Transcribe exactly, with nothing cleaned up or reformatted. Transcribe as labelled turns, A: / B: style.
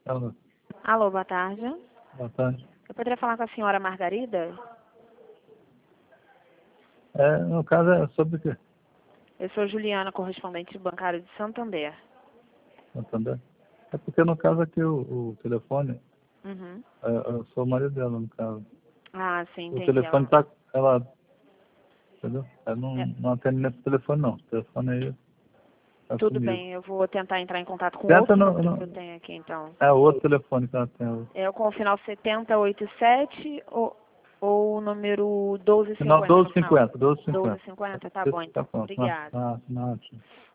A: Alô,
B: Alô, boa tarde.
A: boa tarde.
B: Eu poderia falar com a senhora Margarida?
A: É, no caso é sobre o quê?
B: Eu sou Juliana, correspondente bancário de Santander.
A: Santander? É porque no caso aqui o, o telefone,
B: Uhum.
A: é, eu sou o marido dela, no caso.
B: Ah, sim,
A: O
B: entendi.
A: telefone
B: Ela...
A: tá, ela, entendeu? Ela não,
B: É,
A: não atende nesse telefone não. O telefone aí tá
B: tudo
A: comigo.
B: bem, eu vou tentar entrar em contato com
A: Tenta
B: outro
A: no,
B: número que eu
A: no,
B: tenho aqui, então.
A: é o outro telefone que ela tem. O
B: É com o final setenta e oitenta e sete ou, ou o número doze
A: final
B: cinquenta no final?
A: doze cinquenta, doze cinquenta.
B: doze cinquenta, tá bom
A: Esse tá
B: então.
A: pronto. Ah,
B: Obrigada.
A: ah, não, ótimo.